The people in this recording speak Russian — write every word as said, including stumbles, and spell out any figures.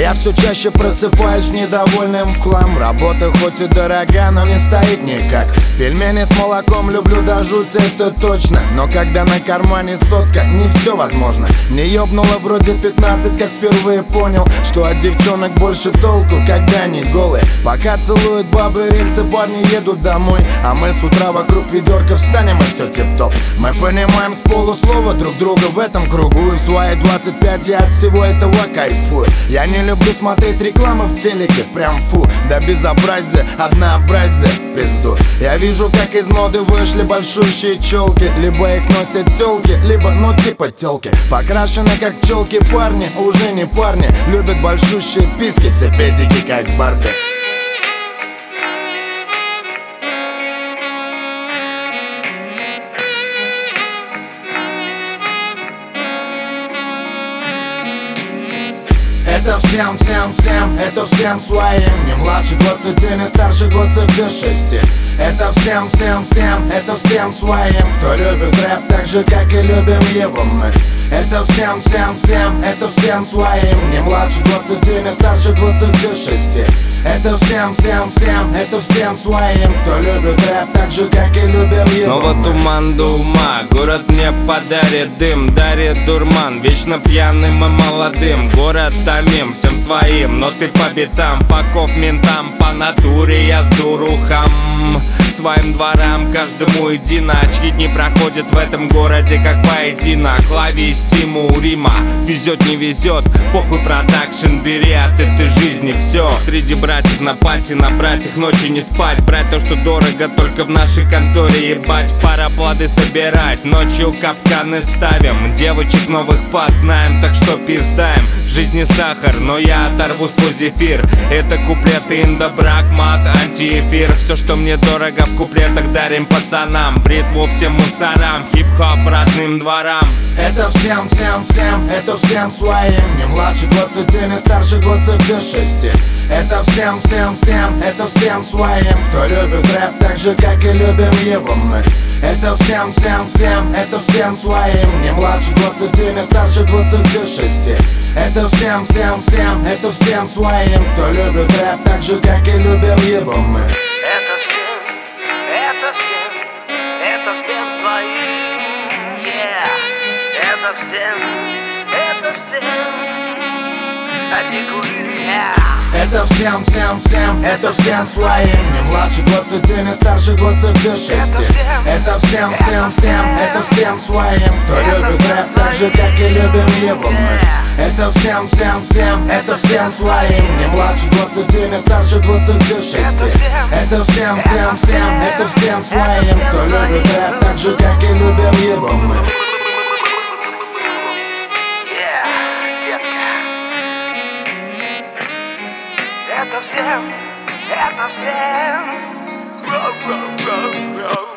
Я все чаще просыпаюсь недовольным в хлам. Работа хоть и дорога, но не стоит никак. Пельмени с молоком люблю до жути, это точно. Но когда на кармане сотка, не все возможно. Не ёбнуло вроде пятнадцать, как впервые понял, что от девчонок больше толку, когда они голые. Пока целуют бабы рельсы, парни едут домой, а мы с утра вокруг ведерка встанем и все тип-топ. Мы понимаем с полуслова друг друга в этом кругу. И в свои двадцать пять я от всего этого кайфую. Я не люблю смотреть рекламы в телеке, прям фу. Да безобразие, однообразие, пизду. Я вижу, как из моды вышли большущие челки. Либо их носят тёлки, либо, ну типа тёлки. Покрашены как пчелки парни, уже не парни. Любят большущие писки, все педики как Барби. Это всем, всем, всем, это всем своим. Не младше двадцати, не старше двадцати шести. Это всем, всем, всем, это всем своим. Кто любит рэп так же, как и любим его мы. Это всем, всем, всем, это всем своим. Не младше двадцати, не старше двадцати шести. Это всем, всем, всем, это всем своим. Кто любит рэп так же, как и любим его Снова мы. туман до ума, город мне подарит дым, дарит дурман, вечно пьяным и молодым. Город томим всем своим, но ты по битам, паков ментам, по натуре я с дурухам. Своим дворам каждому едино. Очки дни проходят в этом городе как поединок. Лови стиму Рима, везет не везет, похуй продакшн, бери от этой жизни все. Среди братьев на пати, набрать их ночью не спать. Брать то, что дорого, только в нашей конторе ебать. Пароплады собирать, ночью капканы ставим. Девочек новых познаем, так что пиздаем. Жизнь не сахар, но я оторву свой зефир. Это куплеты, индобрак, мат, антиэфир. Все, что мне дорого, в куплетах дарим пацанам. Бритву всем мусорам, хип-хоп родным дворам. Это всем, всем, всем, это всем своим. Не младше двадцати, не старше двадцати шести. Это всем, всем, всем, это всем своим. Кто любит рэп так же, как и любим его мы. Это всем, всем, всем, это всем своим. Не младше двадцати, не старше двадцати шести. Это всем, всем, всем, это всем своим. Кто любит рэп так же, как и любим его мы. Это всем, это всем, это всем своим. Yeah. Это всем, это всем. Одни курили, yeah. Это всем, всем, всем, это всем своим. Не младше двадцати, не старше двадцати шести. Это всем, всем, всем, это всем своим. Кто любит рэп так же, как и любим его мы. Это всем, всем, всем, это всем своим. Не младше двадцати, не старше двадцати шести. Это всем, всем, всем, это всем своим. Кто любит рэп так же, как и любим его мы. Это всем, это всем. Роу, роу, роу, роу.